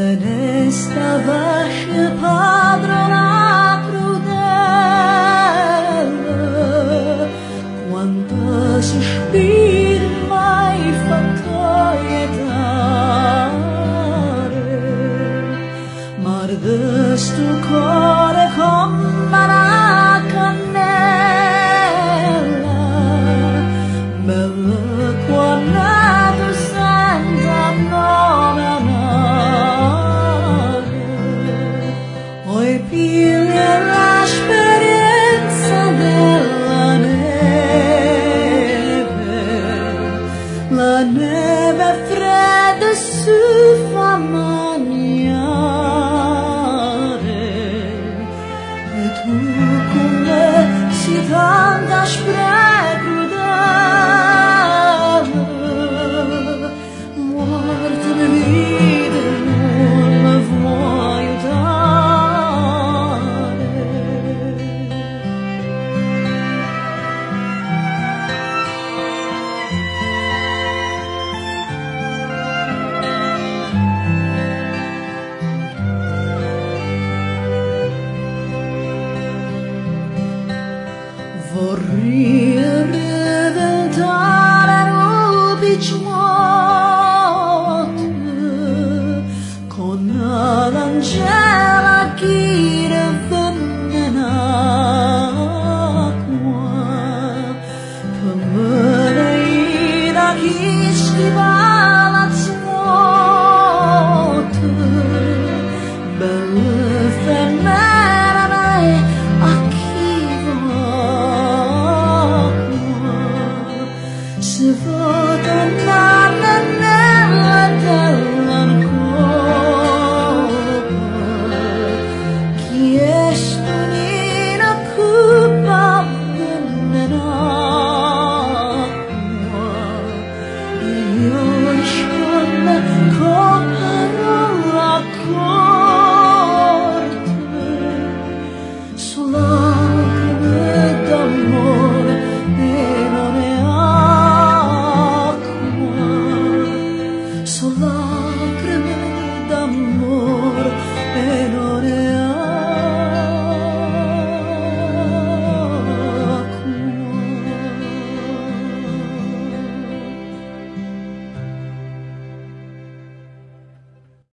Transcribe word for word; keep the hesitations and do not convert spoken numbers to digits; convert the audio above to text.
nesta vasca padrona crudele, quanta sospiri mai fatto ietare, marde sto cuore come una cannella, bella quando tu senti nominare, oi piglia l'esperienza della neve, la neve fredda si fa mangiare, e tu con me si tanta crudele, morta di vita non mi vuoi aiutare. Vorrei riventare rubi giuote con l'angela che ravvenne acqua, per me da chi stivava zuote, bella femmina mai a chi se vuoi tornare nella dell'ancora, chi è stonina cupa nell'acqua, io rispondo con parola